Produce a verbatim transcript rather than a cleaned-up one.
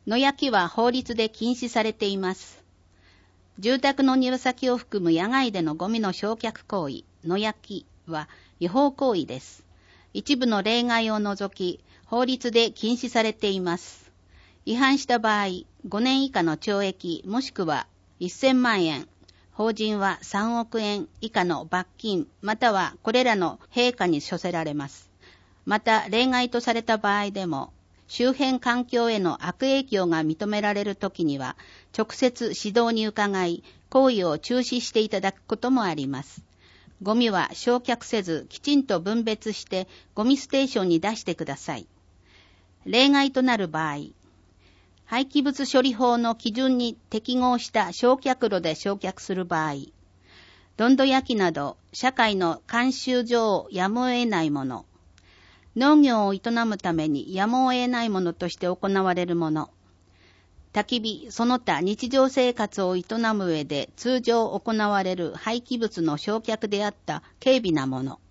野焼きは法律で禁止されています。住宅の庭先を含む野外でのゴミの焼却行為、野焼きは違法行為です。一部の例外を除き、法律で禁止されています。違反した場合、ごねん以下の懲役もしくはせんまんえん、法人はさんおくえん以下の罰金、またはこれらの併科に処せられます。また、例外とされた場合でも、周辺環境への悪影響が認められるときには、直接指導に伺い、行為を中止していただくこともあります。ゴミは焼却せず、きちんと分別してゴミステーションに出してください。例外となる場合、廃棄物処理法の基準に適合した焼却炉で焼却する場合、どんど焼きなど社会の慣習上やむを得ないもの、農業を営むためにやむを得ないものとして行われるもの、焚き火、その他日常生活を営む上で通常行われる廃棄物の焼却であった軽微なもの、